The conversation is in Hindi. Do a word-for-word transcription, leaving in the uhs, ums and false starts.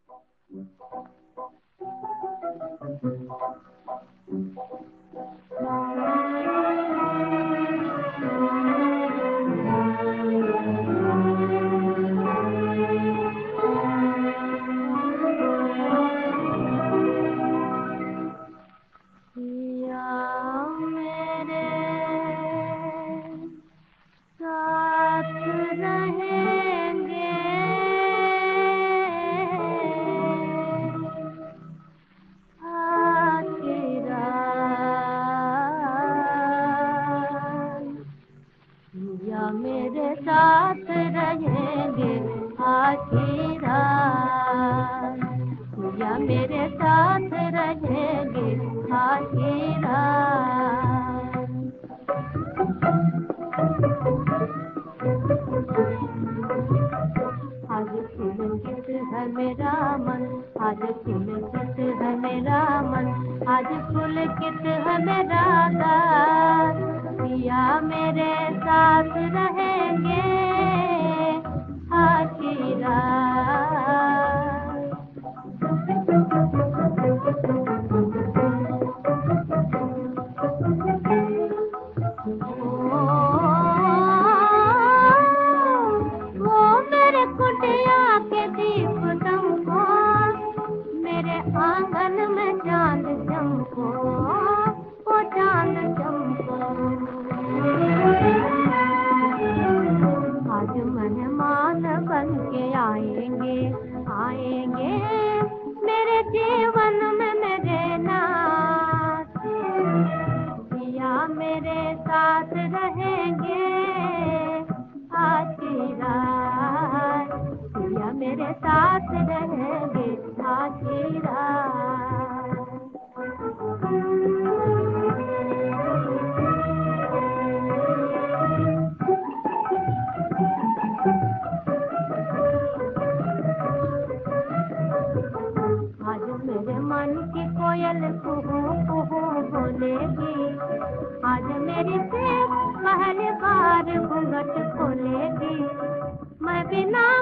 मेरे साथ रहेंगे आखिर रात, या मेरे साथ रहेंगे आखिर रात। आज पुलकित है मेरा मन, आज पुलकित है मेरा मन, आज पुलकित है मेरा गान, या मेरे साथ रहेंगे आखिर रात। वो मेरे कुटिया के दीप दमको, मेरे आंगन में चांद चमको, वो चांद चमको। आज मेहमान बन के आएंगे, आएंगे मेरे जीवन में मेरे नाथ, या मेरे साथ रहेंगे आखिर रात, या मेरे साथ रहेंगे आखिर रात। आज मेरे मन की कोयल कुहू कुहू बोलेगी, आज मेरी से पहली बार घूंघट खोलेगी, मैं बिना